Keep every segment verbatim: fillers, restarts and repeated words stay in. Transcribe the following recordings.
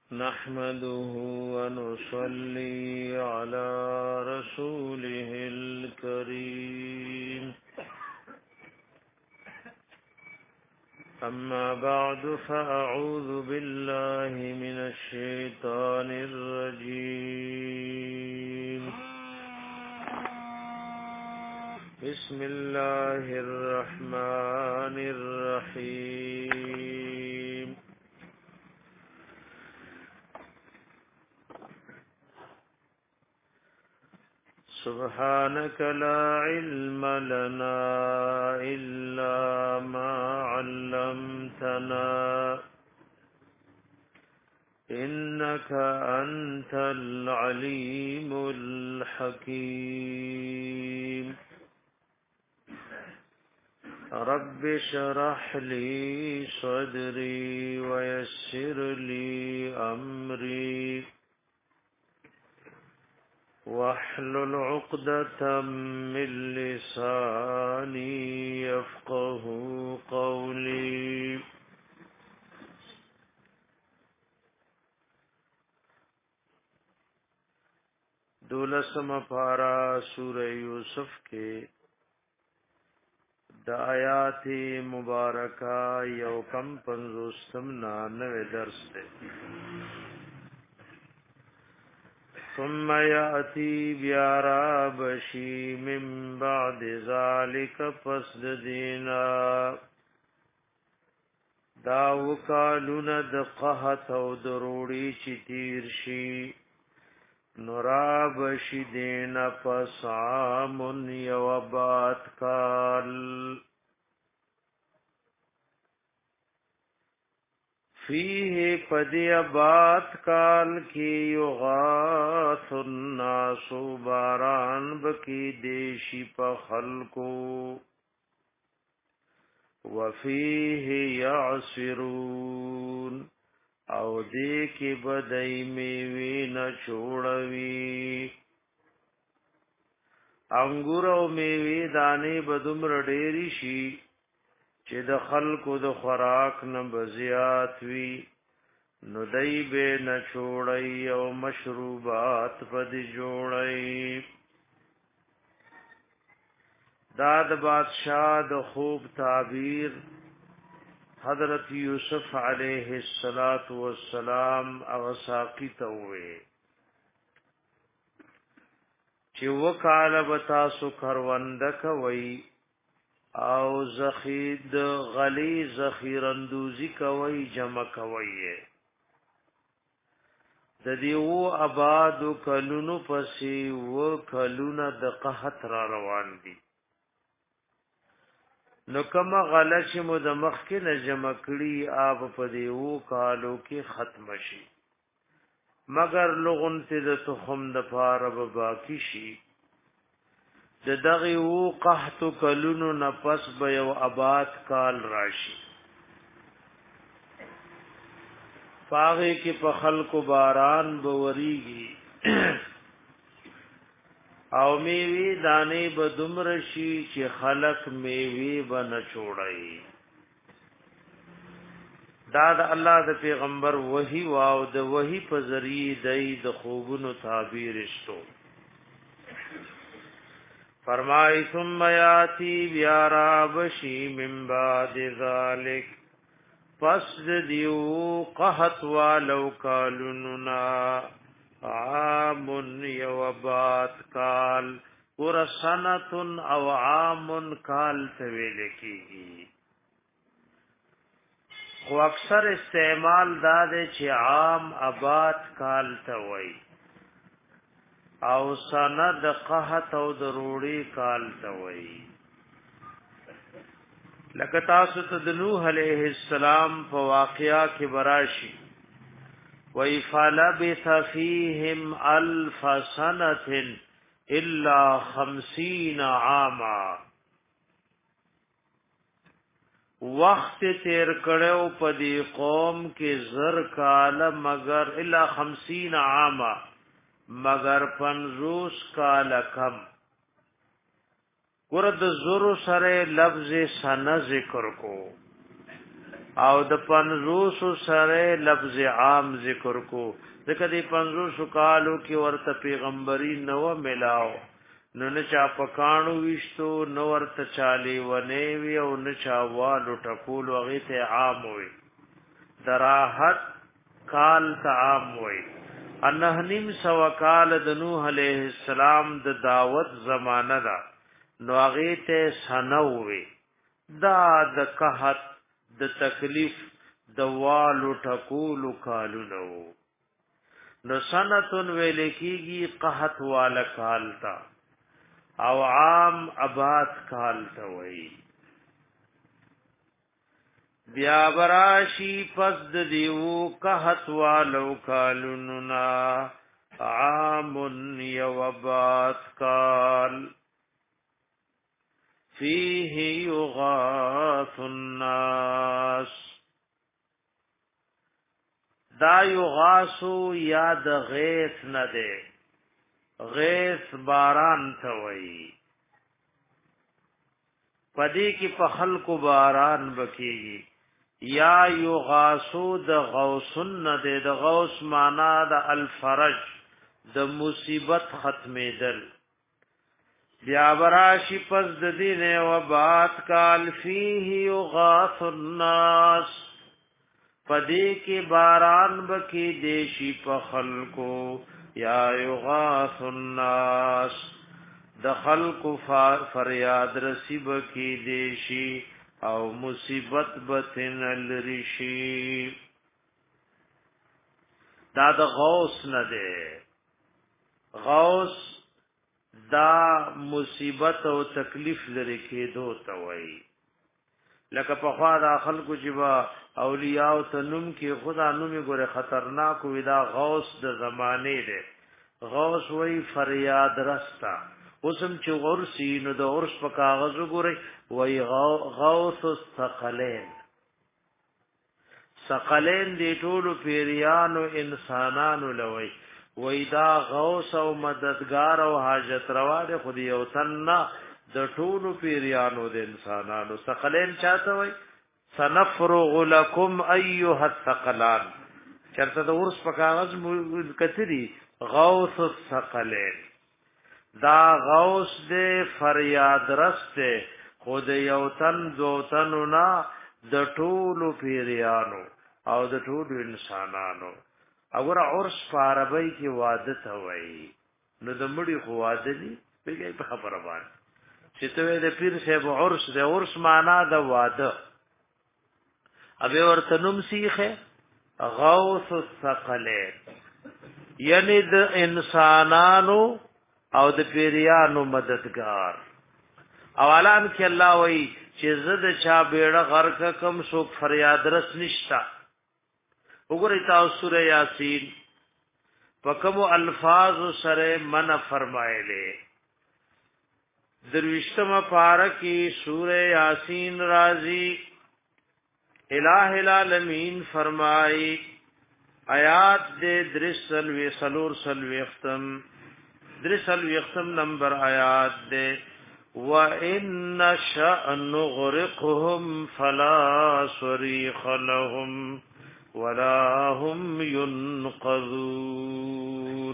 نحمده ونصلي على رسوله الكريم أما بعد فأعوذ بالله من الشيطان الرجيم بسم الله الرحمن الرحيم سبحانك لا علم لنا إلا ما علمتنا إنك أنت العليم الحكيم رب اشرح لي صدري ويسر لي أمري واحلل عقدة من لساني يفقه قولي دولسم پارا سورہ یوسف کے د آیات مبارکہ یو کم پنزوستم نانوے درس دے ثم یاتی بیارا بشی من بعد ذالک پسد دینا داو کالون د قحط او دروڑی چی تیر شی نراب شدین پسام یوبات کال فیه پدیابات کال کی یغاث الناس باران بکی دیشی پخلکو وفیه یعصرون او دې کې بدای میوي نه چوړوي انګور او میوي دانه بدومر ډېری شي چې د خلکو د خوراک نه بزیات وي نو دای به نه چوړي او مشروبات پد جوړي داد بادشاہ د خوب تعبیر حضرت یوسف علیہ الصلات والسلام اغساقی تووی چې وکاله بتا سو کروندک وی او زخید غلی ذخیرندوزی کوي جمع کوي د دیو آباد کلونو پسې و کلونه د قحط را روان دي نو کما غلط چې مو د مخ کې نه جمع کړي آب په دیو کالو کې ختم شي مگر لغون ته د تخم د پاره به باقی شي د دغه وو قحط کلونو نفس به یو آباد کال راشي پاغه کې په خلکو باران بوريږي او میوی دانه به دمر شي چې خلق میوی به نه چوړي دا د الله د پیغمبر وحی واو د وحی په ذریعہ دای د خوبونو تعبیر شتو فرمای ثم یاتی بیارا بشی من بعد ذلک پس دیو قحط والو کالوننا عام یوبات کال ور سنت او عام کال تویل کیږي خو اکثر استعمال دا دی چې عام آباد کال ته وای او سند قحط او ضروري کال ته وای لکه تاسو ته د نوح علیہ السلام په واقعیا کې براشي وَيْفَلَبِثَ فِيهِمْ أَلْفَ سَنَةٍ إِلَّا خَمْسِينَ عَامًا وقت تیر کړو په دې قوم کې زر کال مگر الا خمسین عاما مگر پنځوس کال کم ورد زرو سره لفظ سنه ذکر کو او د پنځوس سره لفظ عام ذکر کو ځکه د پنځوس کالو کې ورته پیغمبري نو ملاو نو نه چا پکانو وشتو نو ورته چالي ونی وی او نه چا والو ټکول وغه ته عام وي دراحت کال ته عام وي انه نیم سو کال د نوح علیہ السلام د دعوت زمانہ دا نو هغه ته سنوي دا د قحط د تکلیف د والو ټکول کالو نو نو سنتون ویل کیږي قحط والا کال تا او عام آباد کال تا وی بیا براشی پس د دیو قحط والو کالوننا عام یو آباد کال فیه یغاث الناس دا یغاثو یاد غیث نده غیث باران توئی پدی کی په خلق باران بکیږي یا یغاثو د غوثن نده د غوث معنا د الفرج د مصیبت ختمېدل بیا براشی پس د دین و بات کال فیه یغاث الناس پدی کی باران بکی دیشی په خلقو یا یغاث الناس د خلق فریاد رسیب کی دیشی او مصیبت بتن الرشی دا د غوث نه ده غوث دا مصیبت او تکلیف لري کېدو ته وای لکه په خوا د خلکو جبا اولیاء او تنم کې خدا نومي ګوره خطرناک وي دا غوث د زمانه ده غوث وای فریاد رستا اوسم چې غرسی نو د غرس په کاغذ ګوره وای غوث الثقلین ثقلین دی ټولو پیریانو انسانانو لوي وای دا غوث او مددگار او حاجت روا ده خو یو تن د ټولو پیریانو د انسانانو ثقلین چاته وای سنفرغ لكم ايها الثقلان چرته د ورس په کاغذ کتري غوث الثقلین دا غوث دې فریاد رسته خود یو تن دو تنو نا د ټولو پیریانو او د ټولو انسانانو اگر عرس په عربی کې واده ته وایي نو د مړي خو واده دي بګي په خبره باندې چې ته د پیر صاحب عرس د عرس معنا د واده ابه ورته نوم سیخه غوث الثقلین یعنی د انسانانو او د پیریانو مددگار اولان کې الله وایي چې زد چا بیړه غرق کم سو فریاد رس نشتا وګورئ تاسو سورہ یاسین پکمو الفاظ سره من فرمایله درویشتمه پارکی سورہ یاسین رازی الہ العالمین فرمائی آیات دے درسل و سلور سل وختم درسل وختم نمبر آیات دے وَإِنَّ شَأْ نُغْرِقْهُمْ فَلَا صَرِيخَ لَهُمْ وَلَا هُمْ يُنْقَذُونَ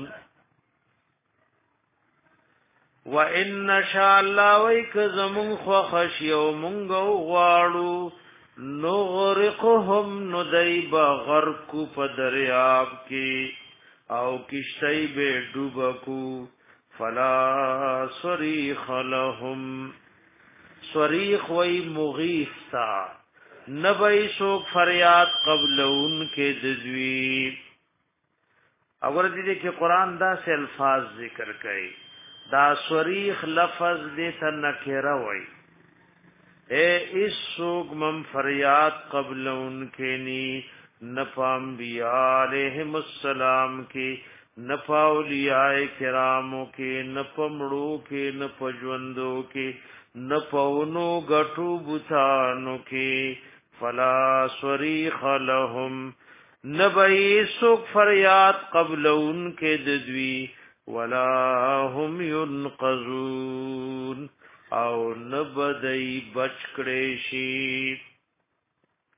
وَإِنَّ شَاءَ اللَّهُ وَيْكَ زَمُنْ خَخَشْ يَوْمُنْ غَوْغَارُ نغرقهم ندیب غرق پدریاب کی او کشتی بے ڈوبکو فلا صریخ لهم صریخ وی مغیثتا نبی سوک فریاد قبل ان کے ددوی اگر دیدے کہ قرآن دا سے الفاظ ذکر کئی دا صریخ لفظ دیتا نکرہ وی اے اس سوگ مم فریاد قبل ان کے نی نپا انبیاء علیہم السلام کی نپا اولیاء کراموں کے نپا مڑو کے نپا جوندو کے نپا انو گٹو بتانو کے فلا صریخ لهم نبئی سوگ فریاد قبل ان کے ددوی ولا هم ينقذون او نبدئی بچ کړي شي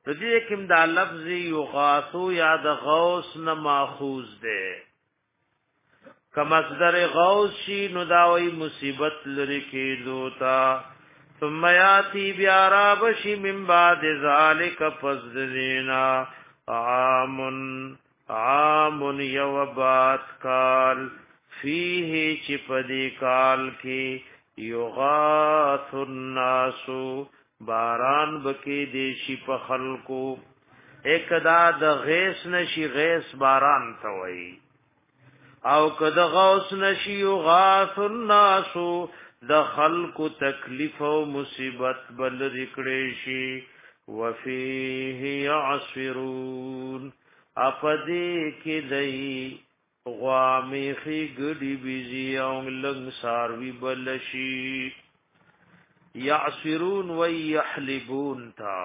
نو دې کوم دا لفظ یغاثو یا د غوث نه ماخوذ ده کما مصدر غوث شي نو دا وی مصیبت لري کې دوتا ثم یاتی بیا رابشی من بعد ذالک فزدینا عامن عامن یوبات کال فیه چپدی کال کی یغاث الناسو باران بکی دیشی په خلقو اکدا د غیث نشی غیث باران توئی او کد غوث نشی یغاث الناسو د خلق تکلیف او مصیبت بل ذکرې شي وفيه يعصرون اپدې کې دای غوامیخي ګډي بيزي او لنګ ساروي بل شي يعصرون ويحلبون تا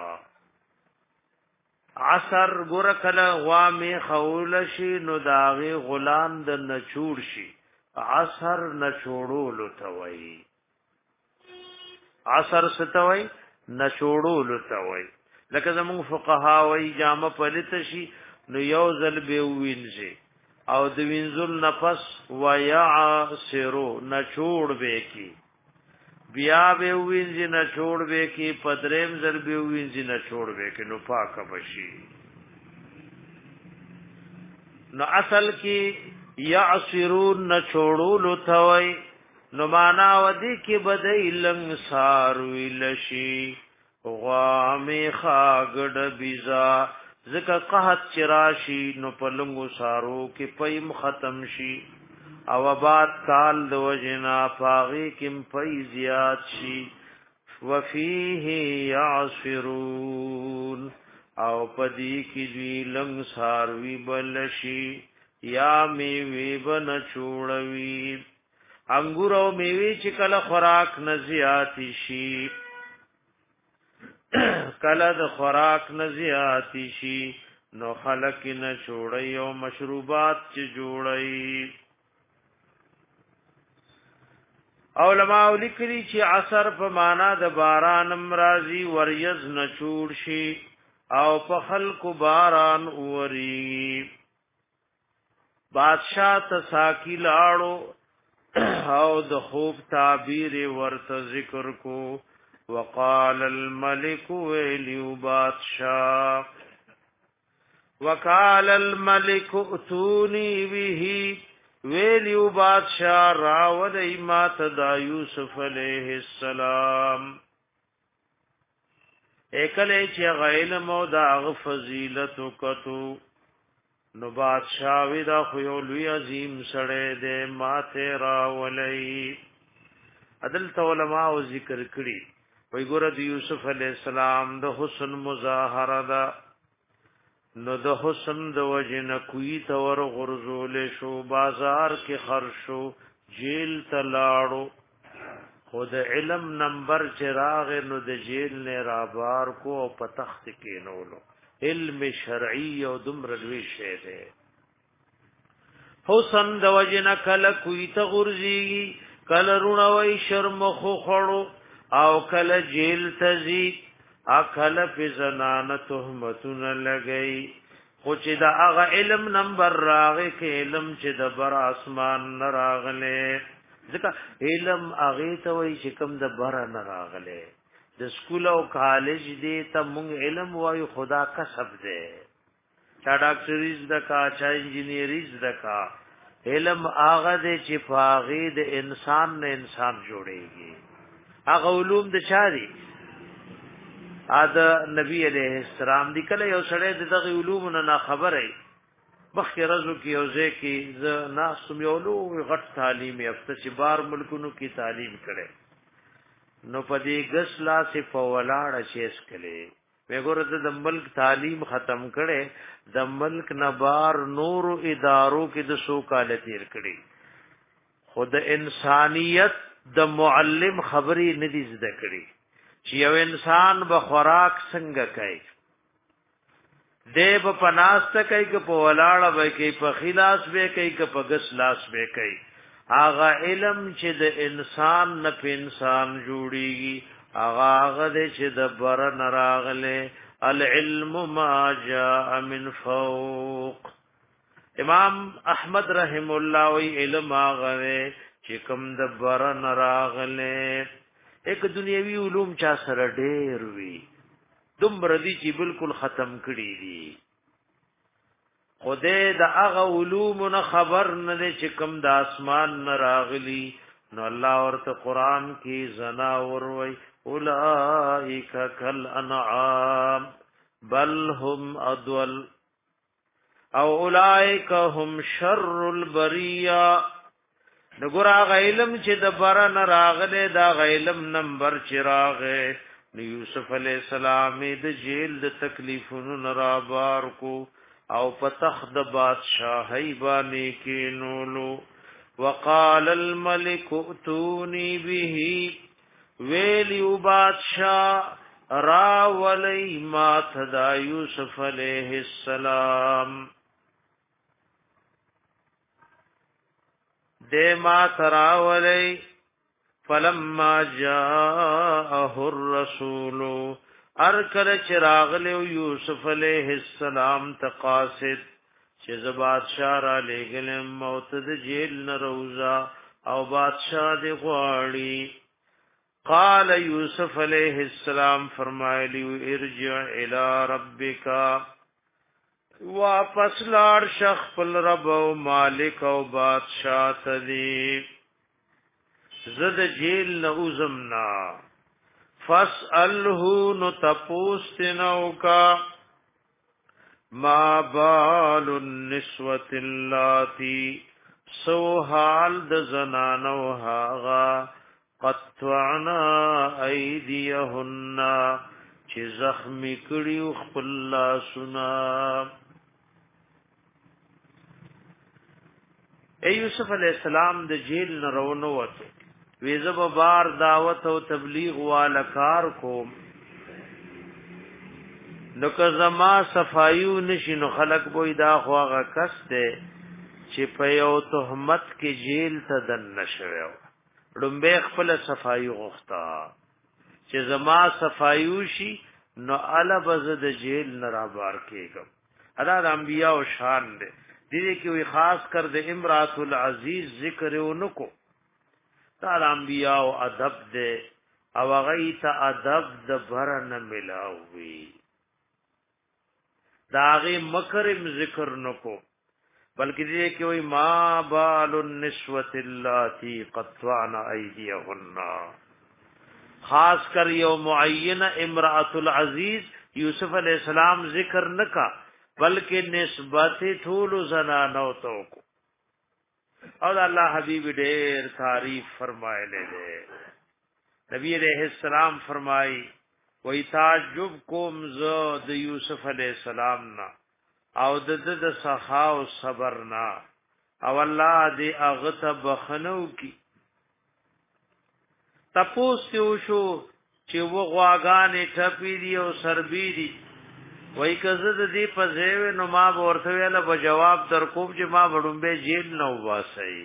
عصر ګور کله غوامی خول شي نو داغي غلام د نچوړ شي عصر نچوړول توي عصر ستوي نچوړول توي لکه زموږ فقها وای جامه پلت شي نو یو ځل به وینځي او د وینځل نفس ويعصرو نچوړ به کی بیا به وینځي نچوړ به کی پدریم ځل به وینځي نچوړ به کی نو پاک بشي نو اصل کی یعصرون نچوړول ثوي نو معنا ودی کی بدای لنګ ساروی لشی غوامی خاګډ بیزا زکه قحط چراشی نو پلنګو سارو کی پیم ختم شي او آباد کال د وجنا پاغي کم پي زیات شي وفيه يعصرون او پدی کی دوی لنګ ساروی بلشي یا میوی بن چوڑوی انګور او میوی چې کله خوراک نزیاتی شي کله د خوراک نزیاتی شي نو خلق نه چوڑی او مشروبات چې جوړي علماء لیکلي چې عصر په معنا د باران امراضی وریز نه چوڑ شي او په خلق باران اوري بادشاہ تساکی لاړو او د خوب تعبیر ورته ذکر کو وقال الملك ویلیو بادشاہ وقال الملك اتونی به ویلیو بادشاہ راود ایمات دا یوسف علیہ السلام ایکلے چه غیل مودا اغ فضیلت کتو نو بادشاہ وی دا خو لوی عظیم سړی دې ماته راولای عدل علماء او ذکر کړي وی ګور د یوسف علی السلام د حسن مظاهره دا نو د حسن د وجن کوی تور غرزول شو بازار کې خرشو جیل تلاړو خود علم نمبر چراغ نو د جیل نه رابار کو او په تخت کې نولو علم شرعی او دمر لوی شه ده حسن د وجنا کله کوي ته غرزي کله رونوي شرم خو خړو او کله جیل تزي اکل په زنانه تهمتونه لګي خو چې دا هغه علم نمبر راغی کې علم چې د بر اسمان نه راغله ځکه علم هغه ته وایي چې کوم د بر نه راغله د سکول او کالج دی ته مونږ علم وایو خدا کسب دی چا ډاکټریز دکا چا انجینیریز دکا علم هغه دی چې پاغي د انسان نه انسان جوړيږي هغه علوم د چا دي ا د نبی علیہ السلام دی کله یو سړی دغه علوم نه خبره بخیر رزو کې یو ځکه ز ناسم یو لو غټ تعلیم یافته چې بار ملکونو کې تعلیم کړي نو پدې غسلا سے فولاړه شیش کړي وګوره د ملک تعلیم ختم کړي د ملک نبار نور ادارو کې د سو کال تیر کړي خود انسانیت د معلم خبري ندي زده کړي چې یو انسان به خوراک څنګه کوي دیو پناست کوي که په ولاړه به کوي په خلاص به کوي که په غسلاس به کوي آغا علم چې د انسان نه په انسان جوړيږي آغا هغه چې د بر نراغله العلم ما جاء من فوق. امام احمد رحم الله وی علم هغه چې کوم د برن راغله. یک دنیوي علوم چا سره ډېر وی دومره دي چې بالکل ختم کړي دي. خدای د هغه علوم نه خبر نه دی چې کوم د اسمان نه راغلي. نو الله ورته قران کې زنا ور وی اولائک کالانعام بل هم اضل او اولائک هم شر البریه. نګور هغه علم چې د برن راغله دا علم نمبر چراغه. یوسف علی السلام د جیل د تکلیفونو نرا بار کو او پتخ د بادشاہی باندې کینولو. وقال الملك ائتوني به ویلیو بادشاہ را ولی ما تدا یوسف علیہ السلام دے ما ترا ولی. فلما جاءه الرسول ارکل چراغل یوسف علیہ السلام تقاصد چې ز بادشاہ را لګل موت د جیل نه روزا او بادشاہ دی غواړي. قال یوسف علیہ السلام فرمایلی ارجع الی ربک واپس لار شخ پل رب او مالک او بادشاہ تدی زد جیل نعوزمنا فاسأله نتپوستنو کا ما بال النسوة اللاتی سو حال د زنانو هاغا قطعنا ایدیهن چی زخمی کڑیو خپل لاسنا. اے یوسف علیہ السلام د جیل نه رونو وته ویزب بار دعوت او تبلیغ والکار کوم نو که زما صفایو نشي نو خلق بوئی دا خواغه کس ته چې په یو تهمت کې جیل ته دن نشوي. ډمبه خپل صفایو غوښتا چې زما صفایو شي نو الا بز د جیل نه را بار کېږم. ادا د انبیاء او شان دي دې کې وی خاص کر د امرات العزیز ذکر ونکو. دا انبیاء او ادب دې او غیت ادب د برن ملاوي داغه مکرم ذکر نکو بلکې دې کې وی ما بال النسوة اللاتی قطعنا ایدیهن. خاص کر یو معینه امرات العزیز یوسف علیہ السلام ذکر نکا بلکہ نسبت ټول زنانو تو کو. او الله حبیب ډېر تعریف فرمایله ده. نبی علیہ السلام فرمای وای تعجب کوم زو د یوسف علیہ السلام نا او د د سخا او صبر نا او الله دې هغه ته بخنو کی. تپوس یو شو چې وغواګانې ټپی دی او سربی دی وای کزه د دې په ځای نو ما ورته ویل په جواب در کوم چې ما وډمبه جیل نو واسي.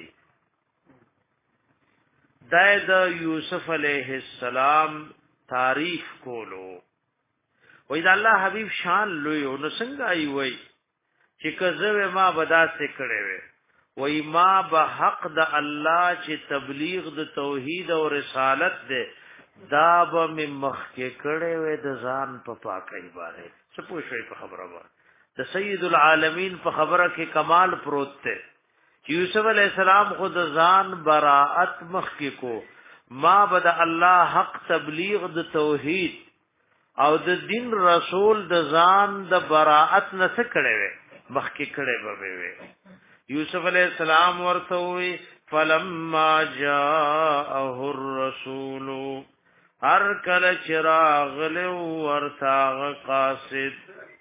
دای د یوسف علیہ السلام تعریف کولو وای دا الله حبیب شان لوی او نو څنګه ای وای چې کزه ما بدا سه کړي وای وای ما به حق د الله چې تبلیغ د توحید او رسالت ده دا به مخ کې کړي وای د ځان په پاکۍ باندې سپوږی په خبره وای د سید العالمین په خبره کې کمال پروت ته. یوسف علیہ السلام خود ځان براءت مخ کې کو ما بد الله حق تبلیغ د توحید او د دین رسول د ځان د براءت نه څه کړي وای مخ کې کړي به وای. یوسف علیہ السلام ورته وی فلما جاءه الرسول هر کله چراغ له ورثه قاصد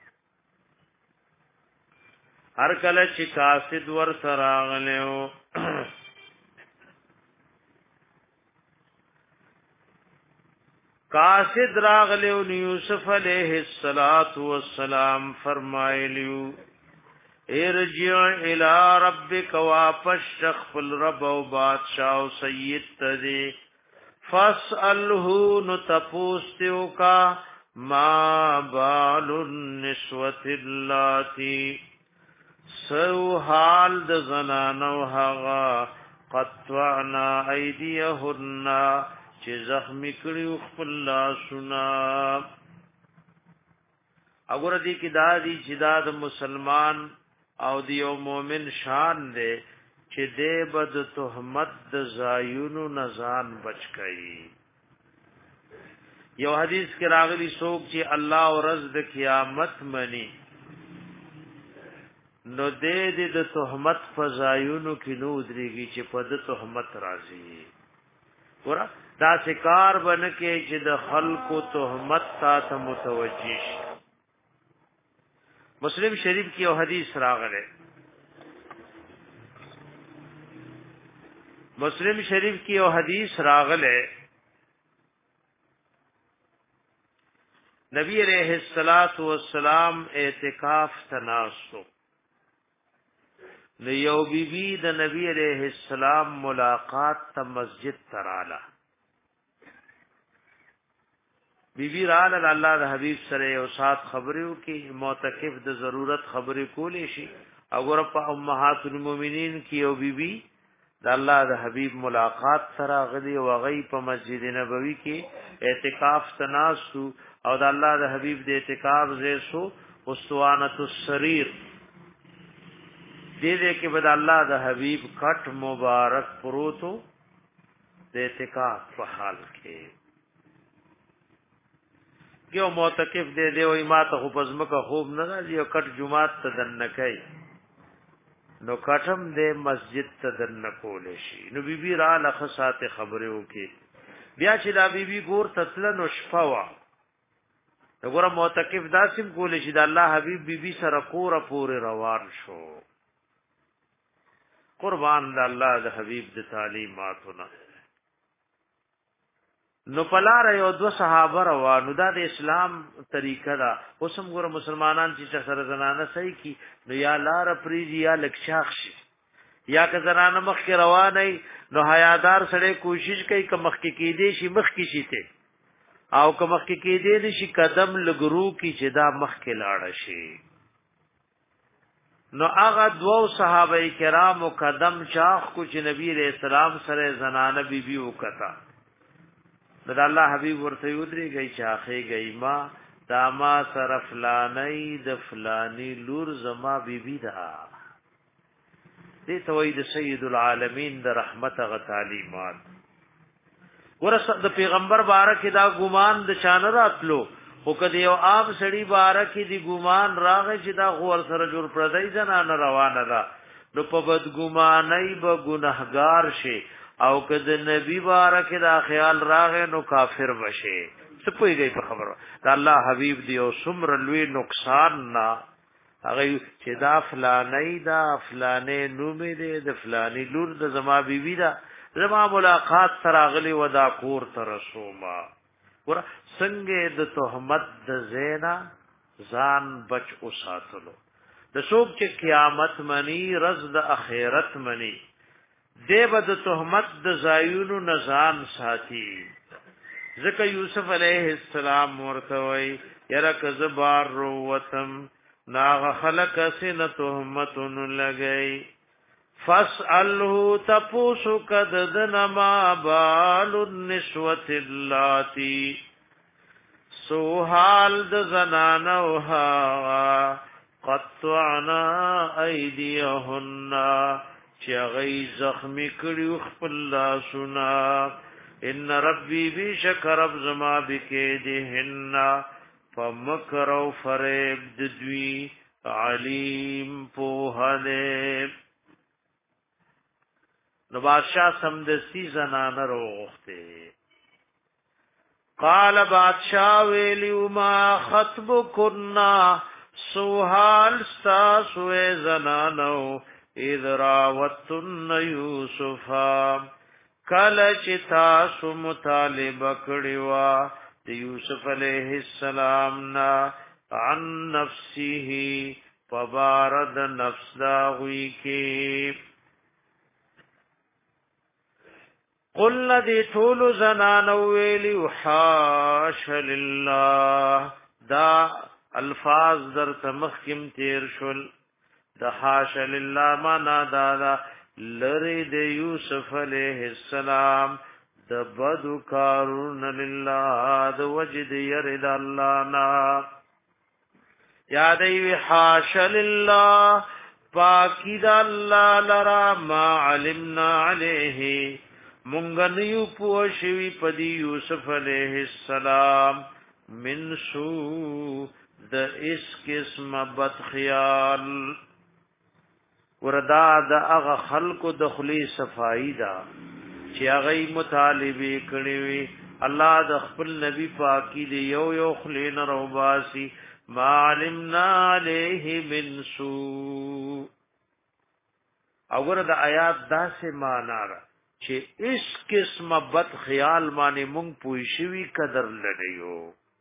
هر کله چې قاصد ور سراغلو قاصد راغلو یوسف علیہ الصلات والسلام فرمایلیو ارجع الى ربك واپس شخل رب او بادشاہ او سید تدی فاسأله نتپوستیو کا ما بال النسوة اللاتی سو حال د زنانو هغه قطعنا ایدیهن چې زخمی کړي خپل لاسونه. اگر دی کی دا دی چې دا د مسلمان او د یو مؤمن شان دی چې دې بد تهمت د زایونو نزان بچ کړي. یو حدیث کې راغلی څوک چې الله او ورځ د قیامت مني نو دې دې د تهمت فزایونو کې نو دريږي چې په د تهمت راځي. ورا دا شکار بن کې چې د خلقو تهمت ته متوجي شي. مسلم شریف کې یو حدیث راغلی مسلم شریف کې یو حدیث راغلی نبی علیہ الصلات والسلام اعتکاف تناسو نو یو بی بی د نبی علیہ السلام ملاقات ته مسجد تراله. بی بی رال الله د حبیب سره یو سات خبرو کې معتکف د ضرورت خبرې کولې شي. اور په امهات المؤمنین کې یو بی بی د الله د حبیب ملاقات سره غلي او غي په مسجد نبوي کې اعتکاف تناسو او د الله د حبیب د اعتکاف زیسو اسوانۃ السریر دې دې کې بد الله د حبیب کټ مبارک پروتو د اعتکاف په حال کې یو معتکف دې دې وای ما ته خو پزمکه خوب نه راځي او کټ جمعات ته دنکای نو کټم دې مسجد ته دنکول شي. نو بیبي را لخ ساته خبره وکي بیا چې دا بیبي ګور تتل نو شپوا وګوره معتکف داسم کول شي د الله حبیب بیبي سره کور پورې روان شو. قربان د الله د حبیب د تعلیماتونه نو پلار یو دو صحابه روانو دا د اسلام طریقه دا. اوسم ګوره مسلمانان چې سره زنانه صحیح کی نو یا لار پریزی یا لکشاخ شي یا که زنانه مخ کې روانه نو حیادار سره کوشش کوي که مخ کې کېدې شي مخ کې شي ته او که مخ کې کېدې شي قدم لګرو کی چې دا مخ کې لاړ شي. نو هغه دوو صحابه کرام قدم چاخ کو چې نبی رسول سلام سره زنانه بیبي وکتا د الله حبیب ورته ودري گئی چاخه گئی ما داما سره فلانی د فلانی لور زما بیبي دا دې توید سید العالمین د رحمت غ تعلیمات ورسره د پیغمبر بارک دا ګمان د چانه راتلو خو کدی یو عام سړی بارک دی ګمان راغی چې دا غور سره جوړ پردای زنانه روانه ده نو په بد ګمانای به ګناهګار شي او کده نبی بارک دا خیال راغې نو کافر بشه. سپوږی په خبره دا الله حبیب دی او سمر لوی نقصان نا هغه چې دا فلانی دا فلانه نومې دی د فلانی لور د زما بیبی دا زما ملاقات تراغلی ودا کور ترسوما ور څنګه د تهمت د زینا ځان بچ اوساتلو د څوک چې قیامت منی رز د اخرت منی دیو د تهمت د زایونو نزان ساتي. ځکه یوسف علیہ السلام ورته وی یره کذبار روتم ناغ خلق سن تهمتن لګی فاسأله تپوسو کددن ما بال النسوة اللاتی سو حال د زنانو ها قطعنا ایدیهن چې غي زخمی کړي خپل لاسونه. ان ربي بشک رب زما بکې دهن فمکر او فریب د دوی علیم پوهله. نو بادشاہ سمدستی زنانه روغته قال بادشاہ ویلیو ما خطب کننا سوحال ستا سوے زنانو اذ راوتن یوسفا کل چتا سو مطالبه کړیوا د یوسف علیہ السلام نا عن نفسه فبارد نفس دا غوی کی قلنا دی ټول زنان ویلی حاش لله دا الفاظ در تمخکم تیر شل دا حاش لله معنا دا دا لری د یوسف علیہ السلام د بدو کارون لله د وجد یرد الله نا یاد ای حاش لله پاکی دا الله لرا ما علمنا علیه مونږ نیو پوښوي پدی یوسف علیہ السلام من سو د اس قسم بد خیال وردا د هغه خلق دخلی صفائی دا چې هغه مطالبه کړی وي الله د خپل نبی پاکی دی یو یو خلین روباسی ما علمنا علیه من سو اور د آیات دا سے معنا را چې اس قسم بد خیال باندې مونږ پوي شوی قدر لډیو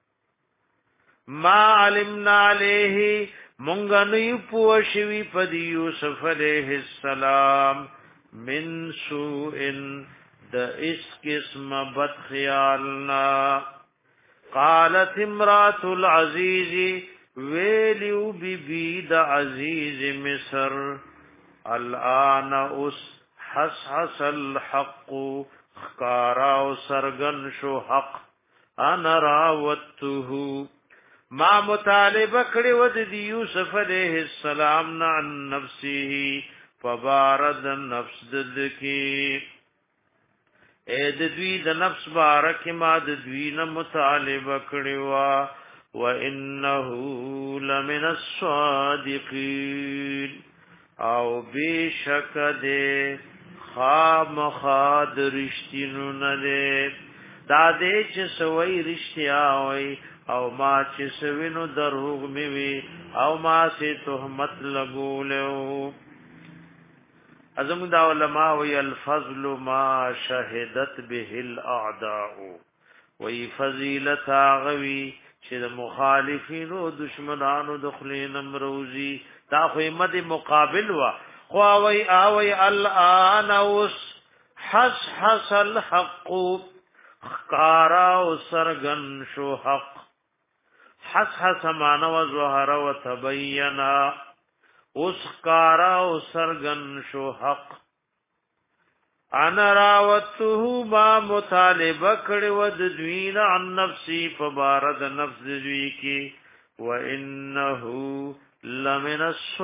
ما علمنا علیه مونږ نه پوي شوی په یوسف علیہ السلام من سوء د اس قسم بد خیالنا قالت امرات العزیز ویلیو بی بی د عزیز مصر الان اس حس حس الحق خکارا و سرگن شو حق انا راوته ما مطالبه کړی و د یوسف علیہ السلام نا عن نفسه فبارد نفس دکی اے د دوی د نفس بارک ما د دوی نه مطالبه کړی وا و انه لمن الصادقین او بیشک دے خام خاد رشتینو نده دا دے چه سوئی رشتیا ہوئی او ما چه سوینو دروغ میوی او ما سے تهمت لگولیو ازم دا علماء وی الفضل ما شهدت به الاعداء وی فضیلت آغوی چه دا مخالفین و دشمنانو دخلین امروزی دا خیمت مقابل وا خواوی آوی الان اوس حس حس الحق خکارا و سرگن شو حق حس حس مانا و ظهر و تبینا اس خکارا و سرگن شو حق انا راوته ما مطالبه کړي و د دوی عن نفسي فبارد نفس دوی کی و انه لمن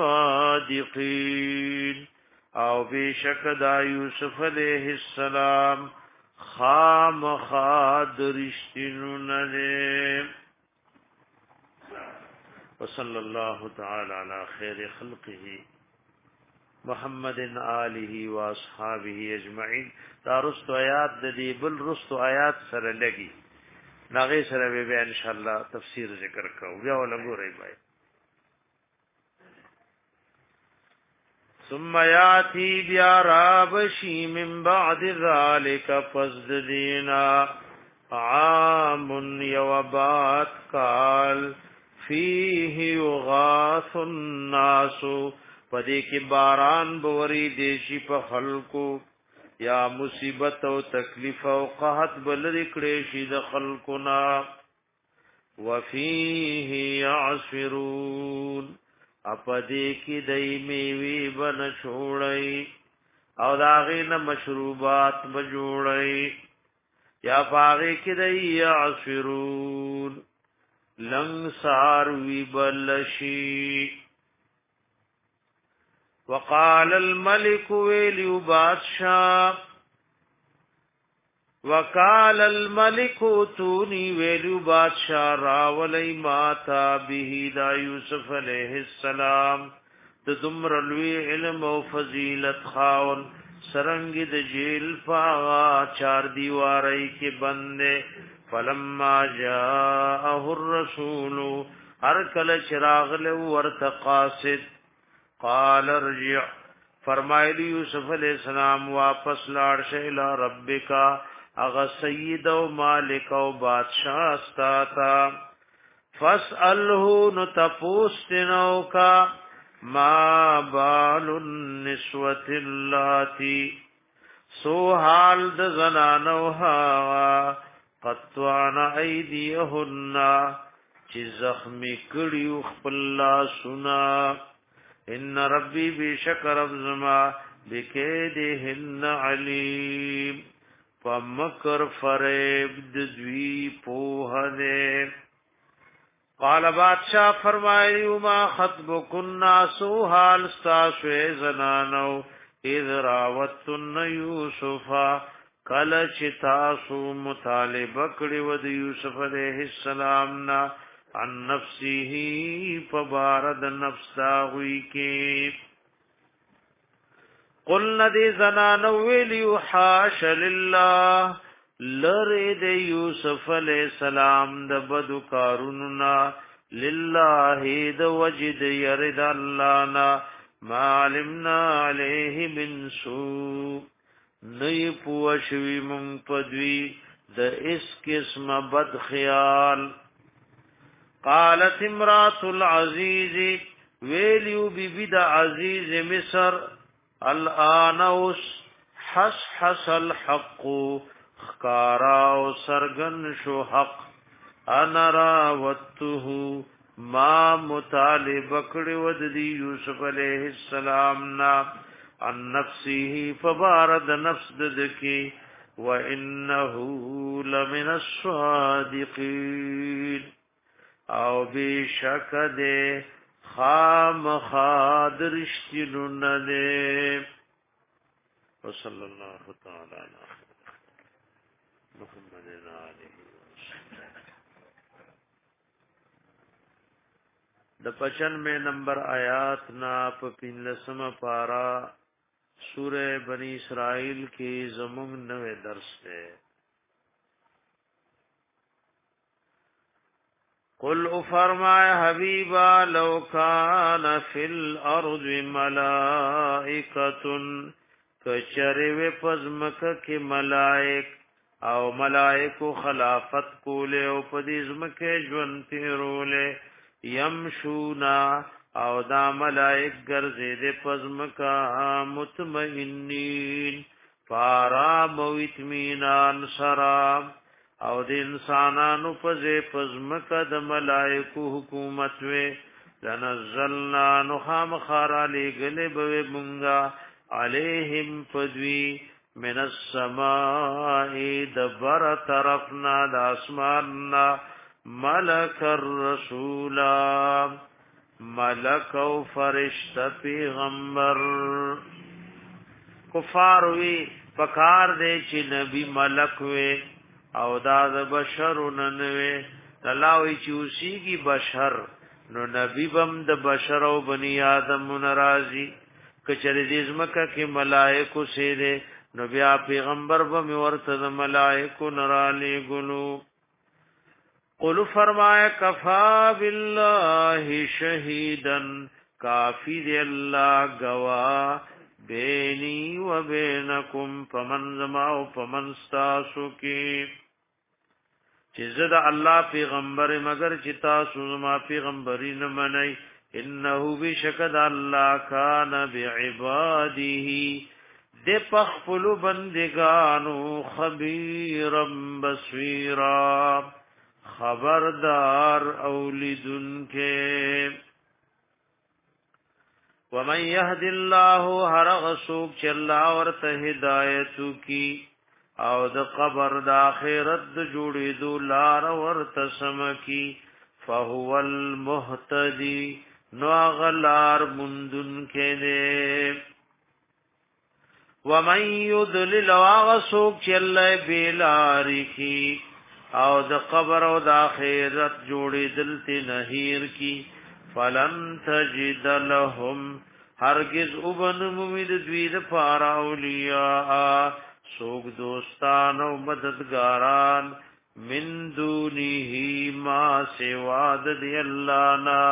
الصادقین او بیشک دا یوسف علیہ السلام خام خاد رشتینو نده وصلی اللہ تعالی علی خیر خلقه محمد آلہ و اصحابہ اجمعین دا رستو آیات دا دی بل رستو آیات سر لگی ناغی سر بے بے انشاءاللہ تفسیر ذکر کرو بیاو لگو رئی بائی ثم یاتی بیا رابشی من بعد ذالک فزد دینا عام یوبات کال فیه یغاث الناس پدې کې باران بوري دیشی په خلقو یا مصیبت او تکلیف او قحط بلری کړي شي د خلقنا وفيه يعصرون اپدې کې دای میوي بن چھوړی او داغې نه مشروبات بجوړی یا پاغې کې دای يعصرون لنګ سار وی بلشی وقال الملك ویلیو بادشاہ وقال الملك تونی ویلیو بادشاہ راولی ماتا به دا یوسف علیہ السلام د دمر لوی علم او فضیلت خاون سرنگ د جیل پاغا چار دیواری کے بندے فلما جاءه الرسول هر کل چراغ لو ورت قاصد قال ارجع فرمایلی یوسف علیہ السلام واپس لاړ شه الی ربک اغه سید او مالک او بادشاہ استا تا فاسأله نتپوستنو کا ما بال النسوة اللاتی سو حال د زنانو ها قطعنا ایدیهن چې زخمی کړیو خپل لاسونه ان ربی بشکر رب زما بکیدهن علیم فمکر فریب دوی پوهنه قال بادشاہ فرمایو ما خطبکن سو حال ستاسو زنانو اذ راوتن یوسفا کل چتاسو مطالبه کړي و د یوسف علیہ السلام نا عن نفسه فبارد نفس داوی کی قلنا دی زنانو ویلیو حاش لله لرد یوسف علیہ السلام د بدو کاروننا لله د وجد یرد اللہنا ما علمنا علیه من سوء نئی پوشوی من پدوی د اس قسم بد خیال قالت امرات العزیز ویلیو بی بی د عزیز مصر الانوس حس حس الحق خکارا و سرگن شو حق انا راوته ما مطالب کړي ود دی یوسف علیہ السلام نا عن نفسه فبارد نفس دکی وانه لمن الصادقین او بشک دے خام خادرشتنن دے وصلی اللہ تعالی علیہ محمد علیہ د پچانوے نمبر آیات نا په پنځلسمه پارا سورہ بنی اسرائیل کی زمون نوے درس ہے قل فرمائے حبیبا لو کان فی الارض ملائکۃ کچرے پزمک کی ملائک او ملائکو خلافت کولے او پدیزمکے جون تیرولے یمشونا او دا ملائک گرزے دے پزمکا مطمئنین فارام و اتمینان سرام او د انسانانو پزے پزمکا د ملائکو حکومت وے لنزلنا نخام خارا لے گلے بوے منگا علیہم پدوی من السماء دبر طرفنا دا اسماننا ملک الرسولا ملک و فرشت پیغمبر کفار وی پکار دے چی نبی ملک وی او دا د بشر ننوی نلاوی چوسی کی بشر نو نبی بم د بشر او بنی آدم ناراضی کچری دزمکه کی ملائکو سیده نو بیا پیغمبر بم ورته د ملائکو نرالی گلو قل فرمایا کفا بالله شهیدن کافی دی اللہ گواہ بینی و بینکم فمن زماو فمن ستاسو کی چیزد اللہ پیغمبر مگر چتا سوزما پیغمبری نمانی انہو بشکد اللہ کان بعباده دے پخپلو بندگانو خبیرم بصیرا خبردار اولیدن کے ومن يهد الله هرغ سوق چې الله ورته هدایت کی او د قبر د اخرت د جوړېدو لار ورته سم کی فهو المهتدي نو غلار مندن کړي ومن يضلل واغ سوق چې الله بیلاری کی او د قبر او د اخرت جوړېدل ته نهیر کی فلن تجد لهم هرگز وبن ممید دوید پارا اولیاء سوگ دوستان و مددگاران من دونه ما سواد دی اللہنا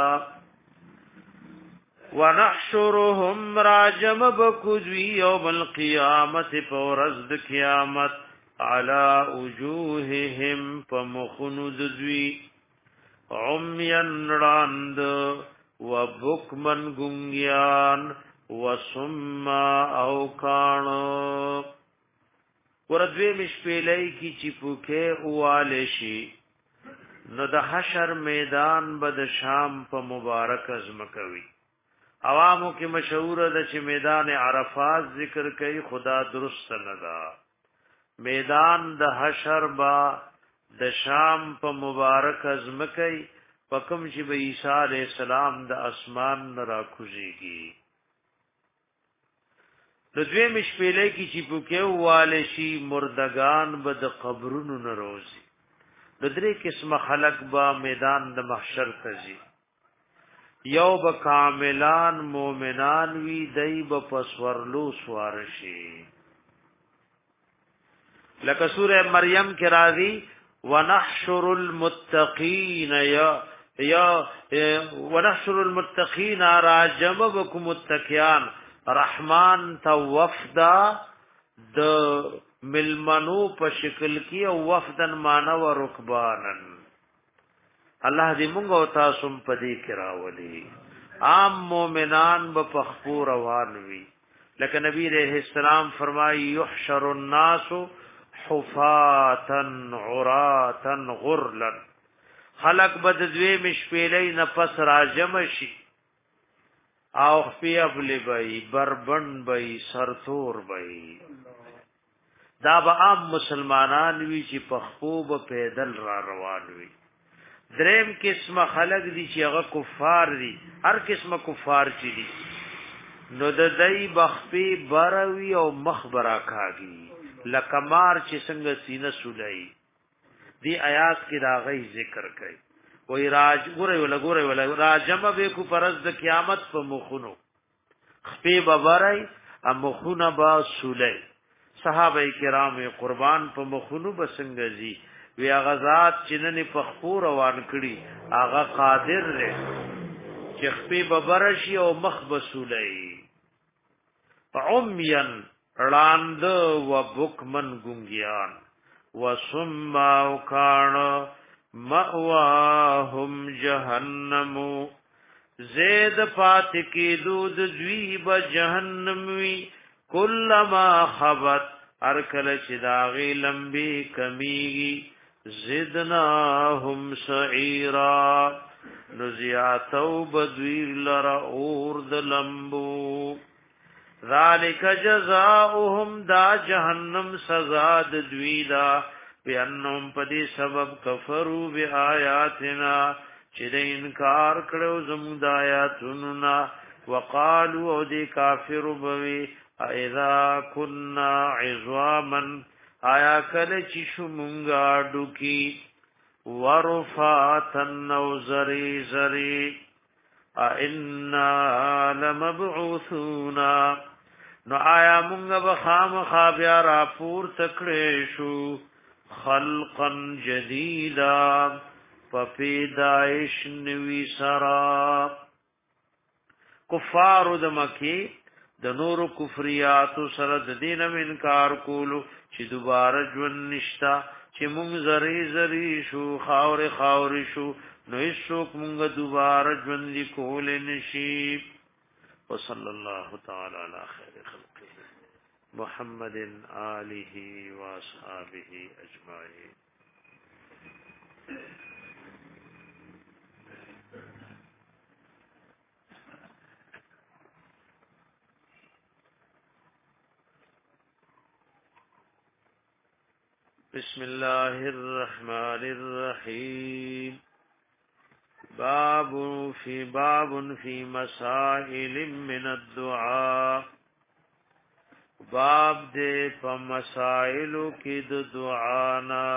ونحشرهم راجم بکدوی یوم القیامت پورزد قیامت علا وجوههم پمخند دوی عمین راند و بکمن گنگیان و سما او کانو وردوی مشپیلای کی چې پوکه اواله شي نو د حشر میدان به د شام په مبارک ازمکوي عوامو کې مشهور ده چې میدان عرفات ذکر کوي خدا درست نه ده میدان د حشر با د شام په مبارک ازمکوي پکم چې به عیسی علیہ السلام د اسمان را کوزيږي د دوی مشپېلې کې چې پوکې واله شي مردگان به د قبرونو نروزي د درې قسمه خلق با میدان د محشر ته ځي یو به کاملان مؤمنان وی دای به پسورلو سوار شي لکه سوره مریم کې راځي ونحشر المتقین یا یا ونحشر المتقین راجم بكم متقیان رحمان تا وفدا د ملمنو په شکل کې او وفدن معنا و رکبانن الله دې موږ او تاسو په دې کې راولي عام مؤمنان به پخپو روان وي لکه نبی رحم السلام فرمایي يحشر الناس حفاتا عراتا غرلا خلق بد دوی مشپېلې نفس راجم شي او خپی ابلی بای بربند بای سرتور بای دا با عام مسلمانان وی چې پخپوب پیدل را روان وی دریم قسم خلق دی چې هغه کفار دي هر قسم کفار چي دي نو د دای بخپی بروي او مخبره کاږي لکمار چې څنګه سینه سولای دی آیات کې راغی ذکر کوي وی راج ګوره ولا ګوره ولا راجم به کو پرز د قیامت په مخونو خپې ببرای ام مخونه با سولای صحابه کرام قربان په مخونو بسنګ زی وی غزاد چنن په خپور روان کړي هغه قادر دی چې خپې ببرشي او مخ بسولای عميان راند و بکمن ګونګیان وسم او کان مأواهم جهنم زید فات کی دود دوی با جهنم وی کلما خبت ارکل چداغی لمبی کمیگی زدناهم سعیرا نزیاتو بدوی لرا اورد لمبو ذالک جزاؤهم دا جهنم سزا د دوی دا بیانهم پدی سبب کفرو بی آیاتنا چی دا انکار کرو زمود آیاتونو نا وقالو او دی کافر بوی اذا کننا عظاما آیا کل چی شمونگا ڈوکی ورفاتن او زری زری اینا لمبعوثونا نو آیا مونگا بخام خابیا را پور تکڑیشو خلقا جدیدا پپیدائش نوی سرا کفارو د مکی د نورو کفریاتو سره د دینم انکار کولو چې دوباره ژوند نشتا چې مونږ زری زری شو خاور خاور شو نو هیڅوک مونږ دوباره ژوند کول نشي وصلی الله تعالی علی خیر خلقه محمد آله و اصحابه اجمعین بسم الله الرحمن الرحیم باب فی باب فی مسائل من الدعاء باب دې په مسائلو کې د دعا نا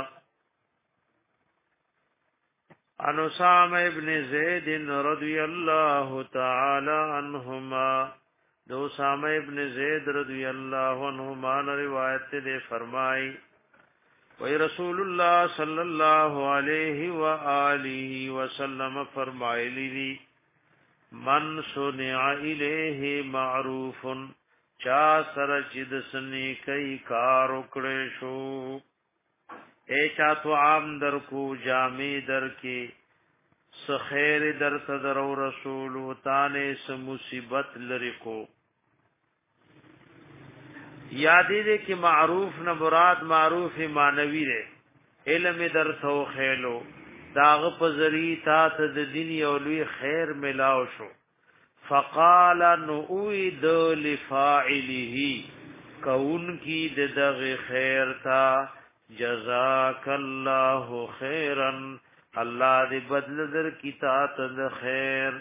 عن اسامه ابن زید رضی الله تعالی عنهما دو اسامه ابن زید رضی الله عنهما روایت دې فرمای وی رسول الله صلی الله علیه و آله وسلم فرمایلی دی من صنع الیه معروف چا سره چې د سنی کوي کار وکړې شو اے چا تو عام در کو جامع در کې سخیر در صدر او رسول تانه س مصیبت لری کو یادې دې کې معروف نه مراد معروف مانوي دی علم در تو خېلو داغ پزری تا ته د دین یو لوی خیر ملاو شو فقال نؤید لفاعله کون کی د دغه خیر تا جزاک الله خیرا الله دې بدل در کی تا ته خیر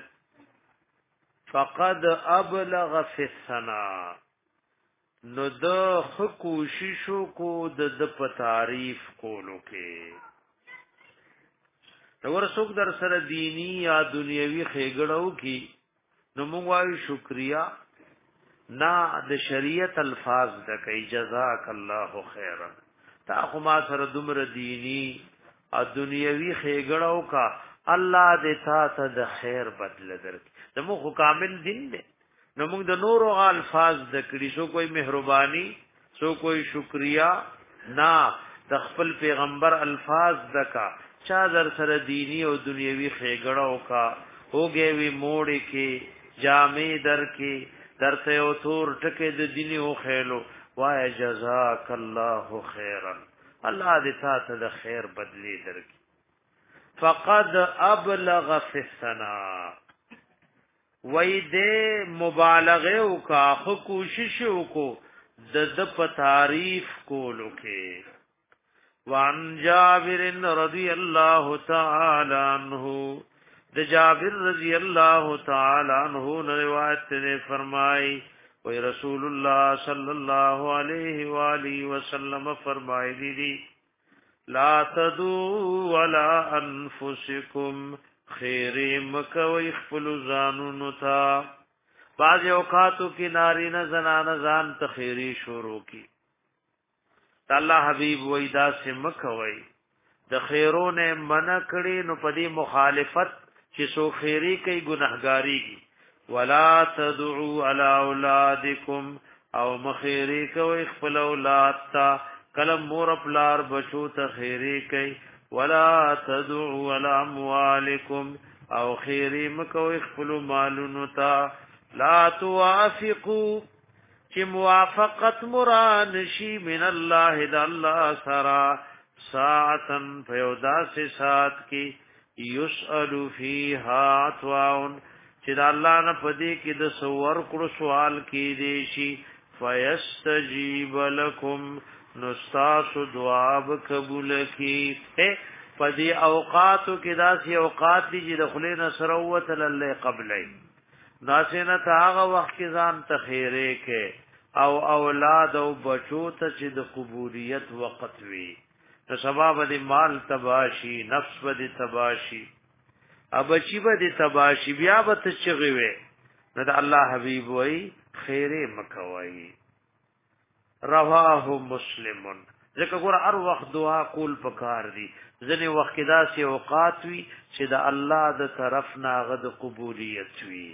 فقد ابلغ فی الثنا نو د خو کوششو کو د د په تعریف کولو کې نو ورسوک در سره دینی یا دنیوي خېګړو کی نو موږ وایو شکریا نا د شریعت الفاظ د کوي جزاک الله خیرا تا خو ما سره دومره دینی او دنیوي خېګړو کا الله دې تا ته د خیر بدل درکړي نو موږ کامل دین دی نو موږ د نورو الفاظ د کړي سو کوئی مهرباني سو کوئی شکریا نا د خپل پیغمبر الفاظ دکا چا در سره دینی او دنیوي خېګړو کا هوګي وی موړې کې جامې در کې درته او تور ټکه د دیني او خېلو وای جزاک الله خیرا الله دې تاسو د خیر بدلی درکړي فقد ابلغ فی الثنا وای دې مبالغه او کا خو کوشش وکړو د د په تعریف کولو کې وان جابر رضی الله تعالی عنہ د جابر رضی الله تعالی عنہ روایت نے فرمائی وای رسول الله صلی الله علیه و آله وسلم فرمایلی دی لا تدو ولا انفسکم خیر مکوی خپل زانونو تا بعض اوقاتو کی ناری نه زنان زان تخیری شروع کی الله حبیب وای دا سم کوي د خیرونه منع کړي نو پدی مخالفت چې سو خیری کوي گناهګاری کی ولا تدعوا علی اولادکم او مخیری کوي خپل اولاد تا کلم مور پلار بچو ته خیری کوي ولا تدعوا على اموالكم او خیری مکو خپل مالونو تا لا توافقوا چې موافقت مراد شي من الله د الله سرا ساعتن فیودا سے سات کی یسأل فیها اتواون چې د الله نه پدې کې د سور کړو سوال کې دی شي فیستجیب لكم نستاس دعاب قبول کی پدی اوقاتو کې داسې اوقات دي چې د خلینو سروت الله قبلای ناسینه هغه وخت کې ځان تخیره کې او اولاد او بچو ته چې د قبولیت وخت وي نو سبب د مال تباشی نفس بد تباشی ابچی بد تباشی بیا به تشغي وي نو د الله حبیب وای خیره مکوي رواه مسلمون ځکه ګور هر وخت دعا کول پکار دي ځنې وخت کې داسې اوقات وي چې د الله د طرف نه غد قبولیت وي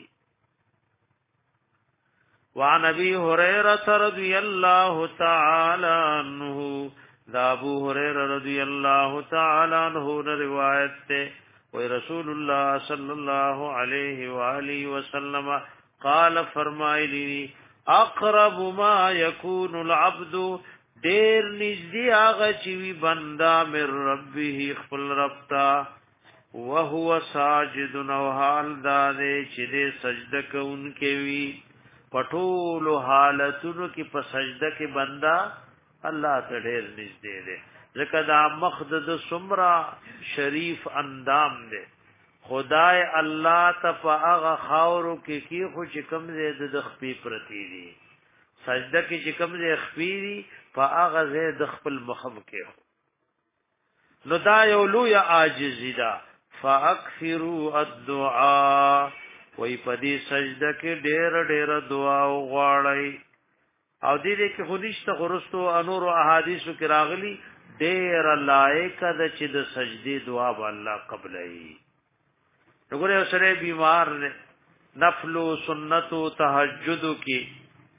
وعن ابي هريره رضي الله تعالى عنه دا ابو هريره رضي الله تعالى عنه روایت ده و رسول الله صلى الله عليه واله وسلم قال فرمایلی اقرب ما يكون العبد دیر نزدی آغا چوی بندا من ربه خپل ربتا وهو ساجد نو حال داده چه ده سجده کونکه وی پټولو حالتونو کی په سجده کې بندا الله ته ډیر نږدې ده ځکه دا مخدد سمرا شریف اندام ده خدای الله ته په هغه خاورو کې کی خو چې کم دې د خپې پرتی دي سجده کې چې کم دې خپې دي په هغه ځای د خپل مخم کې نو دا یو لوی عاجزی ده فاکثروا الدعاء وای په دې سجده کې ډېر ډېر دعا وغواړئ او دې دې کې خودشته غرستو انور احادیثو کې راغلي ډېر لایق ده چې د سجدي دعا به الله قبلای وګوره سره بیمار نه نفل او سنت او تهجد کې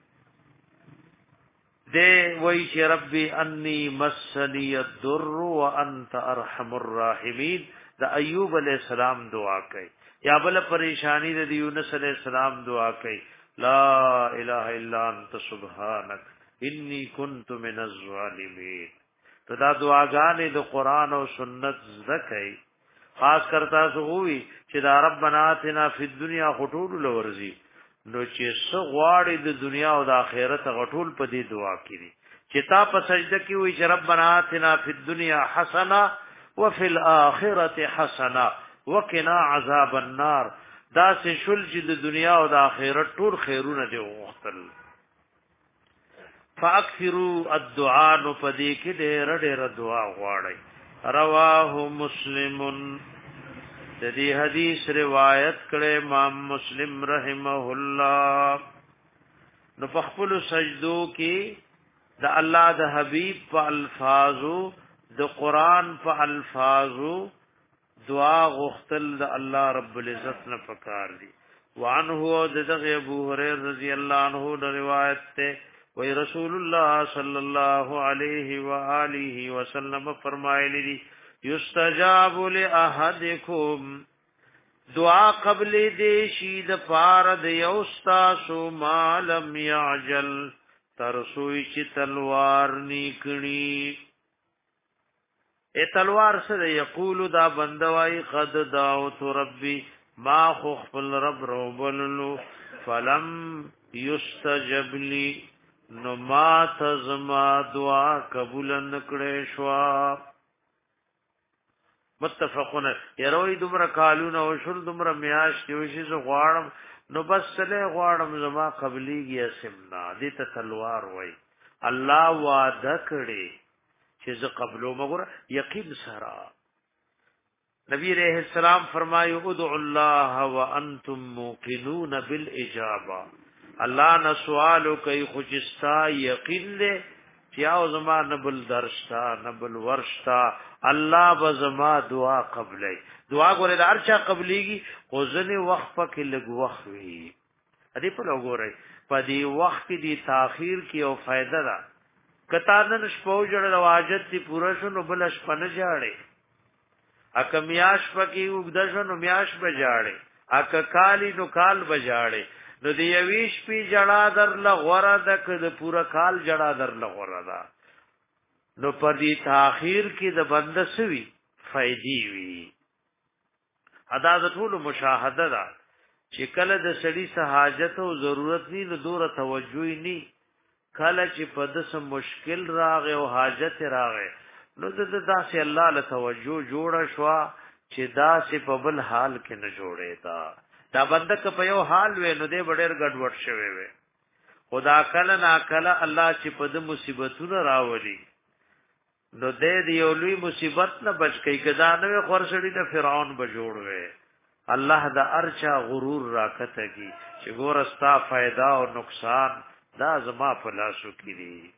دې وای چې ربي انی مسنی الضر وانت ارحم الراحمین د ایوب علیہ السلام دعا کوي یا بل پریشانی د یونس علیہ السلام دعا کوي لا اله الا انت سبحانك انی کنت من الظالمین. تو دا دعاګانې د قران او سنت زکای خاص کرتا سووي چې دا ربنا آتنا فی الدنیا خطول لورزی نو چې څو غواړي د دنیا او د آخرت غټول په دې دعا کې چې تا په سجده کې وي چې ربنا آتنا فی الدنیا حسنه وفي الاخره حسنه وقنا عذاب النار. دا سه شل چې د دنیا او د آخرت ټول خیرونه دی وختل. فاکثروا الدعاء نو پدې کې ډېر ډېر دعا غواړي. رواه مسلم. د دې حدیث روایت کړي امام مسلم رحمه الله. نو په خپل سجدو کې د الله د حبیب په الفاظو د قران په الفاظو دعا غختل د الله رب العزت نه پکار دي. وعنه د ابو هريره رضی الله عنه د روایت ته وی رسول الله صلی الله علیه و آله وسلم فرمایلی دي یستجاب لاحدکم دعا قبل دې شی د پار د یوستا سو مالم یعجل ترسوی چې تلوار نیکړي. ای تلوار سره یقول دا بندوای قد دعوت ربی ما خو خپل رب روبللو فلم یستجب لی نو ما تزما دعا قبول نکړې شو. متفقون. یروي دومره کالونه او شل دومره میاش یو شي زه غواړم نو بس سره غواړم زما قبليږي اسمنا دې ته تلوار وای. الله وعده کړي چې ز قبلو مگر یقین سره. نبی رحم السلام فرمایو ادعوا الله وانتم موقنون بالاجابه. الله نه سوالو کوي خوشستا یقین دې چې او زما نبل درشتا نبل ورشتا الله بزما دعا قبلای. دعا ګوره د ارچا قبليږي خو ځنه وخت پکې لګ وخت وي. ادي په لګورای په دې وخت کې دی تاخير کې او فائدہ ده. کتا نن شپو جوړ واجت تی پورا شنو بل شپنه جاړي اک میاش پکې وګد شنو میاش بجاړي اک کالی نو کال بجاړي نو دی یویش پی جړا در لغوره د کد پورا کال جړا در لغوره دا نو پر دې تاخير کې د بنده سوي فائدې وي. ادا د ټول مشاهده ده چې کله د سړي سه حاجت او ضرورت ني نو دوره توجه ني. کله چې په دسه مشکل راغې او حاجت راغې نو د داسې الله له توجه جوړه شو چې داسې په بل حال کې نه جوړې تا. دا بنده که په یو حال وې نو دې ډېر ګډوډ شوی وي. خدا کله نا کله الله چې په د مصیبتونو راولي نو دې دی یو لوی مصیبت نه بچ کی کدا نه خورشړی د فرعون به جوړ وې. الله دا ارچا غرور راکته کی چې ګور استا फायदा او نقصان دا زما په لاسو کې دي.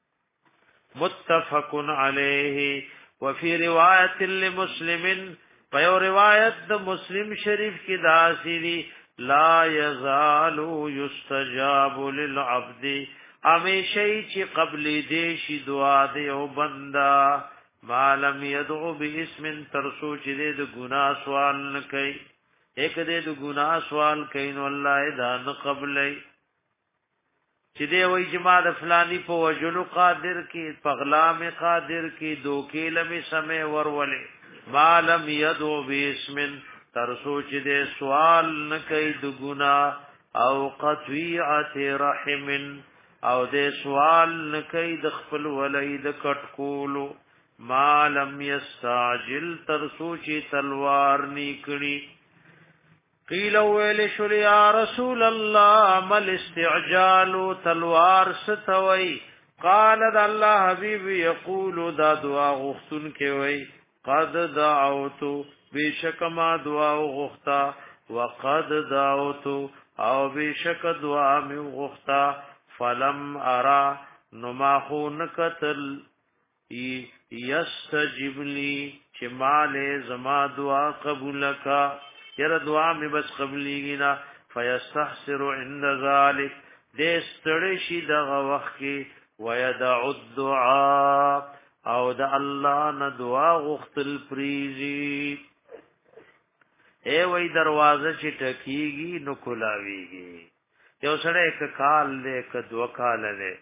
متفق علیه وفي روایت لمسلم په روایت د مسلم شریف کې دا سری لا یزال یستجاب للعبد همیشه چې قبل دې شي دعا دې او بندا مالم يدعو باسم ترسو چې دې د ګناه سوال نه کوي. ایک دې د ګناه سوال کوي نو الله دا نه قبلای. چې دی وای جما د فلانی په وجلو قادر کې پغلام قادر کې دوکې لمې سمې ورولې مالم يدعو باسم ترسو چې دی سوال نه کوي د ګناه او قطيعه رحم او دې سوال نه کوي د خپل ولید کټکولو مالم یستعجل ترسو چې تلوار نکړي. قیل ویل شل یا رسول الله مل استعجال تلوار ستوي. قال الله حبيب يقول دا دعا غختن کې وي قد دعوت بشک ما دعا غختا وقد دعوت او بشک دعا می غختا فلم ارى نما خون قتل یستجب لی چې مال زما دعا قبول کا یره دعا می بس قبلیږي نا فیستحسر عند ذلك دې ستړي شي دغه وخت کې ويدع الدعاء او د الله نه دعا غختل پریزي. اے وای دروازه چې ټکیږي نو کولاویږي. یو سره یک کال دې ک دو کال دې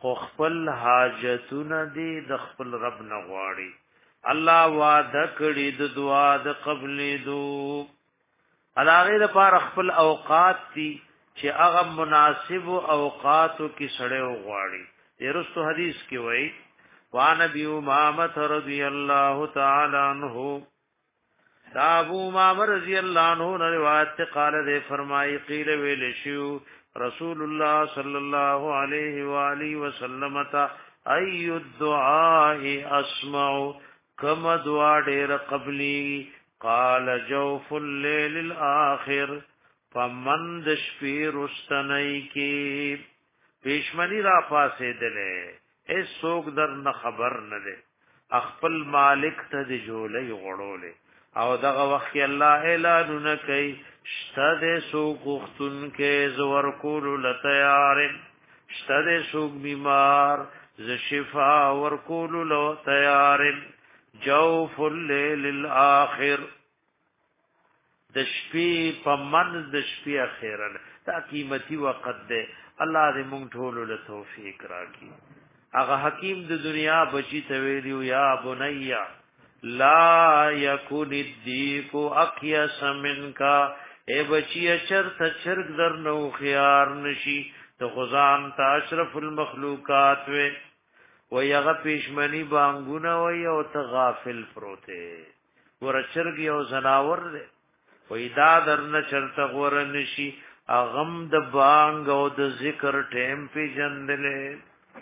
خو خپل حاجتونه دي د خپل رب نه غواړي. الله وعده کړی د دعا د قبلې دو علاوه د پار خپل اوقات دي چې هغه مناسب اوقاتو کې سړی غواړي. درستو حدیث کې وایي وان ابي امامه رضی الله تعالی عنہ دا ابو امامه رضی الله عنه روایت قال دے فرمائی قیل ویل شو رسول الله صلی الله علیه و آله وسلم تا ای الدعاء اسمع کما دعا ډیر قبلی قال جوف الليل الاخر فمن د شپې رستنی کی پېشمنی را پاسې دله اس سوق در نه خبر نه ده خپل مالک ته د جولې غړولې او دغه وخت الله اعلان کوي شته سوق وختن کې زور کول لتیار شته سوق بیمار ز شفا ور کول لو تیار جوف الليل الاخر د شپې په منځ د شپې اخیرا دا قیمتي وخت ده. الله دې مونږ ټول له توفیق راکړي. هغه حکیم د دنیا بچی ته ویلو یا بنیا لا یکون الدیک اقیس منکا اے بچی چرت چرګ در نو خيار نشي ته خزان تا اشرف المخلوقات و و یغه پېشمنی بانګونه و یو ته غافل پروته ور چرګ یو زناور ده و ادا درنه چرته غور نشي اغم د بانګ او د ذکر ټیم پی جندله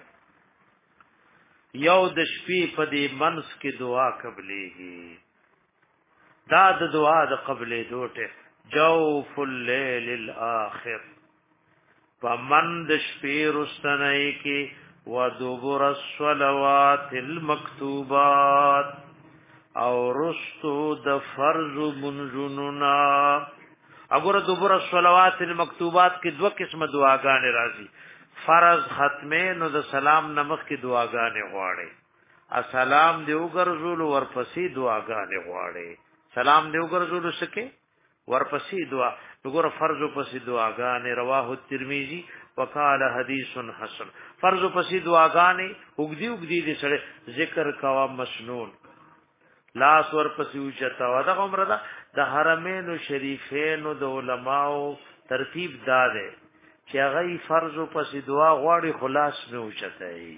یو د شپې په دې منس کې دعا قبلېږي. دا د دعا د قبلې دوټه جوف الليل الاخر فمن د شپې رستنی کې ودبر الصلوات المکتوبات او رستو د فرض منزننا. اگر دبر الصلوات المکتوبات کې دوه قسمه دعاګانې راځي. فرض ختمه نو د سلام نمخ کې دعاګانې غواړي. السلام دی وګرځول ورپسې دعاګانې غواړي. سلام دی وګرځول سکه ورپسې دعا. وګوره فرض پسې دعاګانې رواه الترمذی وقال حدیث حسن. فرض پسې دعاګانې وګدي وګدي دې سره ذکر کوا مسنون لاس ورپسې اوچتا و دا عمره دا د حرمین شریفین د علماو ترتیب داده چې هغه فرض پسې دعا غواړي خلاص نه اوچتای.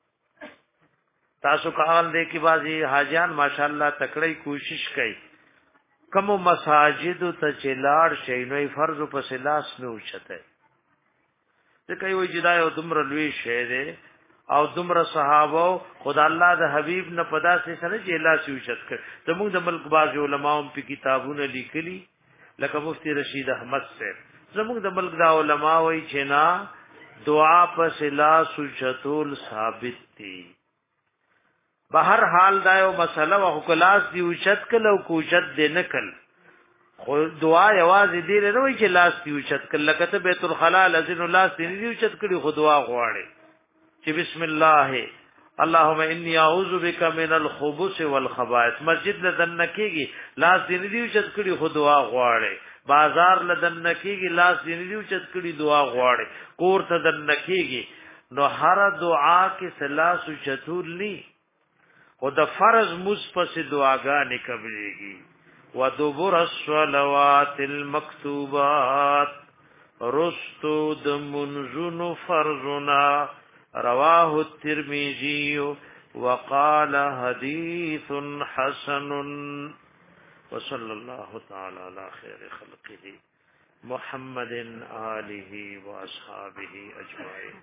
تاسو کال دې کې بازي حاجیان ماشاءالله تکړی کوشش کوي کوم مساجد ته چلاړ شي نو فرض پسې لاس نه اوچتای. ځکه یو جدای او دمر لوی شه ده او دمر صحابه خدا الله د حبیب نه پدا سي سره جیلا سوچت کړ. زموږ د ملک باز علماء په کتابونه لیکلي لکه مفتی رشید احمد صاحب. زموږ د ملک دا علماء وایي چې نا دعا پس لا سوچتول ثابت دي. بهر حال دا یو مسله او خلاص دی اوچت کله او کوچت دی نکل خو دعا یوازې دی نه وایي چې لاس دی اوچت کله لکه ته بیت الخلا لذین لاس دی نه اوچت کړي خو دعا غواړي چې بسم الله اللهم انی اعوذ بک من الخبث والخبائث. مسجد لدن کېږي لاس دې نه دی اوچت کړي خو دعا غواړي. بازار لدن کېږي لاس دې نه دی اوچت کړي دعا غواړي. کور ته دن کېږي نو هر دعا کې سلاس اوچتول ني او د فرض مصپس دعاګانې قبلېږي. ودبر الصلوات المکتوبات رستو د منزن فرضنا رواه الترمذي وقال حديث حسن وصلى الله تعالى على خير خلقه محمد آله واصحابه اجمعين.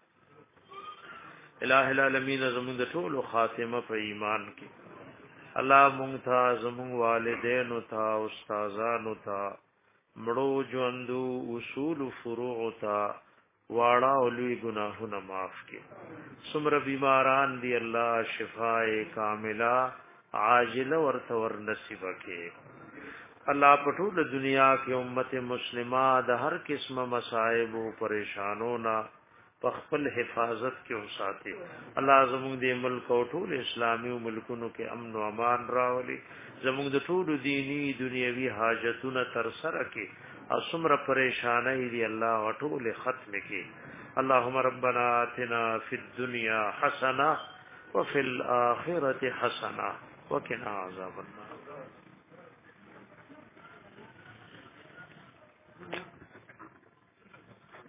الہ العالمین زمون د ټول خاتمه په ایمان کې الله مونږ ته زمون والدین او ته استادانو ته مړو ژوندو اصول فروع ته واړه او لوی ګناهونه معاف کړي. څومره بیماران دي الله شفای کامله عاجله ورته ور نصیب کړي. الله په ټول دنیا کې امت مسلمه د هر قسمه مصائب او پریشانونو نه په خپل حفاظت کې وساتي. الله زموږ د ملک او ټول اسلامي ملکونو کې امن او امان راولي. زموږ د ټول دینی دنیوي حاجتونه تر سره کې او څومره پریشانای دي الله ټول ختم کړي. اللهم ربنا آتنا في الدنيا حسنه وفي الاخره حسنه وقنا عذاب النار.